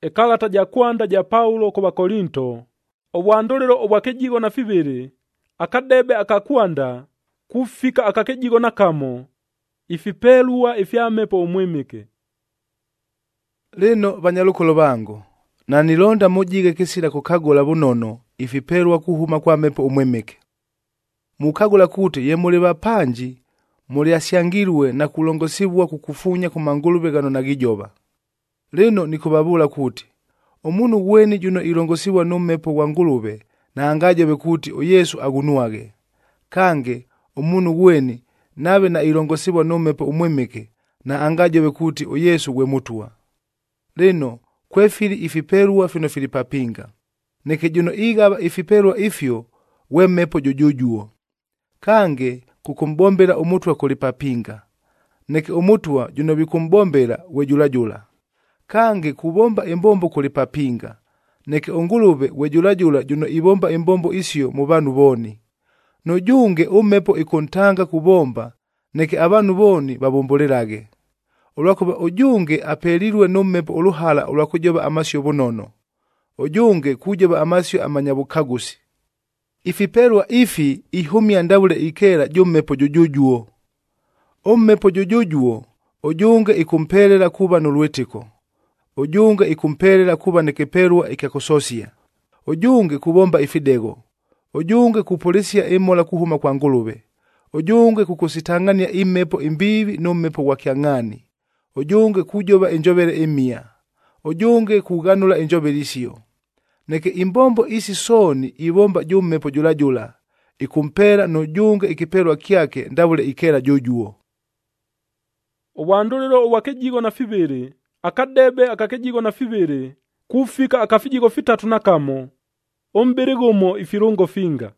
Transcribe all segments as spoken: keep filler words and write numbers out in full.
Ekalata ja kwanda ja Paulo ku Bakorinto, obwandolero obwakejigo na fibiri, akadebe akakwanda, kufika akakejigo na kamo, ifipelua ifyamepo umwimike. Lino banyalukolo bangu, na nilonda mujige kisira kukagula bunono ifipelua kuhuma kwa mepo umwimike. Mukagula kuti ye muli bapanji, muli asyangirwe na kulongosibwa kukufunya kumangulube gano na gijoba. Lino nikubabula kuti, omunu weni juno ilongosibwa nummepo wa ngulube na angajobe kuti o Yesu agunuage. Kange, omunu weni nabe na ilongosibwa nummepo umwimike na angajobe kuti o Yesu gwe mutua. Lino, kwefili ifipelua fino filipapinga. Neke juno igaba ifipelua ifyo, we mepo jujujuo. Kange, kukumbombela umutwa kulipapinga. Neke umutwa juno bikumbombela we julajula. Kange kubomba imbombo kulipapinga. Neke ongulube we julajula juno ibomba imbombo isyo mu bantu boni. Nojunge umepo ikontanga kubomba, neke abantu boni babombolelage. Olwakuba ojunge apelirwe nummepo oluhala olwakujoba amasyo bonono. Ojunge kujoba amasyo amanyabukagusi. Ifipelua ifi ihumia ndabule ikela jummepo jujujuo. Ommepo jujujuo, ojunge ikumpelela kuba nulwetiko. Ojunge ikumpelela kuba nekepelua ikakososia. Ojunge kubomba ifidego. Ojunge kupolisia imola kuhuma kwa ngulube. Ojunge kukusitangania imepo imbivi nummepo wakiangani. Ojunge kujoba enjobele emia. Ojunge kuganula enjobele isio. Neke imbombo isi soni ibomba jummepo julajula. Ikumpela nojunge ikipelwa kiake ndabule ikela jujuo. Obwandolero obwakejigo na fibiri, akadebe akakejigo na fibiri, kufika akafijigo fitatu na kamo, ombili gumo ifirungo finga.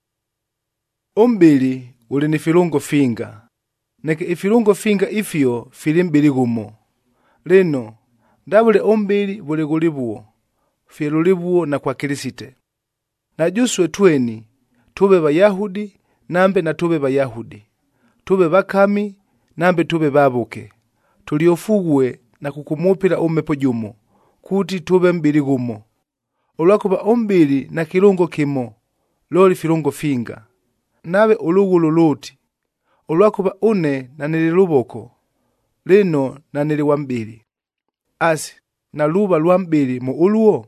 Ombili uli ni firungo finga. Neke ifirungo finga ifyo filimbili gumo. Lino, ndabule ombili buli gulibuo, filulibuo na kwa Kirisite. Na juswe tweni, tube Bayahudi, nambe na tube Bayahudi. Tube bakami, nambe tube babuke. Tuliofugwe na kukumupila umepo jumo, kuti tube mbili gumo. Olwakuba ombili na kilungo kimo, loli filungo finga. Nabe ulugulu luti. Olwakuba une na nililuboko, lino na niliwambili. Asi, na luba luambili mu uluo.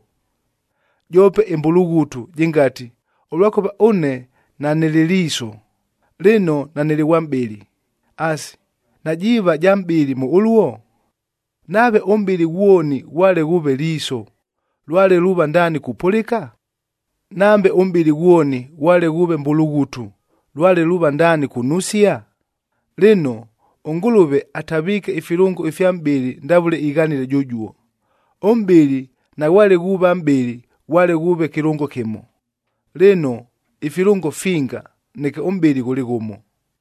Jope imbulugutu jingati, olwakuba une na nililiso, lino na niliwambili. Asi, na jiva jambili mu uluo. Nabe ombili uoni wale gube liso, lwale luba ndani kupulika. Nambe ombili uoni wale gube mbulugutu, lwale luba ndani kunusia. Lino, ongulube atabike ifilungo ifyambili ndabule iganile jujuo. Ombili na wale guba mbili wale gube kilungo kimo. Lino, ifilungo finga, neke ombili guligumo.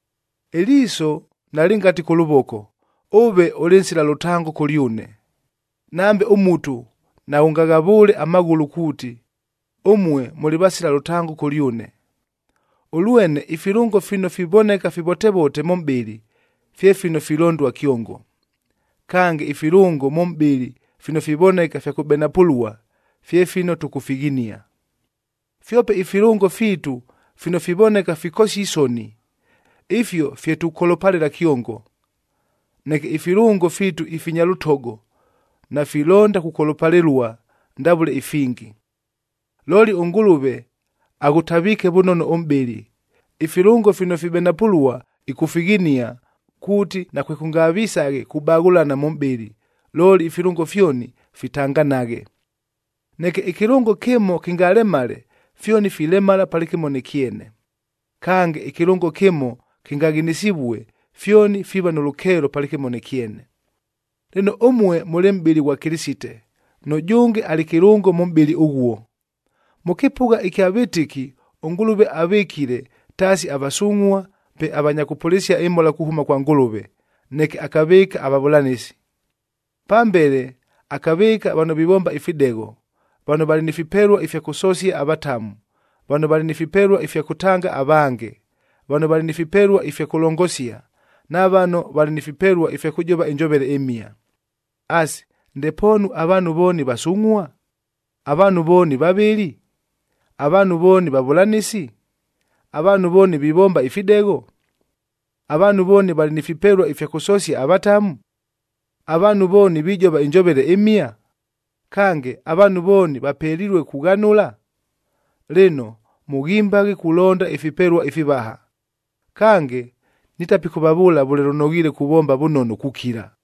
Eliso nalingati kuluboko, ube olensila lutango kuliune. Nambe umutu na ungagabule amagulu kuti, umwe mulibasila lutango kuliune. Uluene ifilungo fino fiboneka fibotebote mombili, fye fino filondwa kiongo. Kange ifilungo mombili fino fiboneka fya kubenapulua, fye fino tukufiginia. Fyope ifilungo fitu fino fiboneka fikosi isoni, ifyo fye tukolopalila kiongo. Neke ifilungo fitu ifinyalutogo, na filonda kukolopalilua ndabule ifingi. Loli ungulube, agutabike bunono ombili, ifilungo fino fibenapulua ikufiginia kuti na kwekungabisage kubagulana mombili, loli ifilungo fyoni fitanganage. Neke ikilungo kimo kingalemale, fyoni filemala palikimo nekiene. Kange ikilungo kimo kingaginisibwe, fyoni fiba nulukelo palikimo nekiene. Lino umwe mule mbili wa Kirisite, nojunge alikilungo mombili uguo. Mukipuga ikiabitiki, ongulube abikile, tasi abasungwa, pe abanyakupolisia imola kuhuma kwa ngulube, neke akabika ababulanisi. Pambele, akabika bano bibomba ifidego, bano bali nifipelwa ifya kusosia abatamu, bano bali nifipelwa ifya kutanga abange, bano bali nifipelwa ifya kulongosia, na bano bali nifipelwa ifya kujoba enjobele emia. Asi, ndeponu abanu boni basung'wa, abanu boni babili, abanu boni babulanisi, abanu boni bibomba ifidego, abanu boni bali nifipelwa ifyakusosya abatamu, abanu boni bijoba injobere emia, kange abanu boni bapelilwe kuganula. Lino mugimbage kulonda ifipelwa ifibaha, kange nitapikubabula bule lunogile kubomba bunono kukira.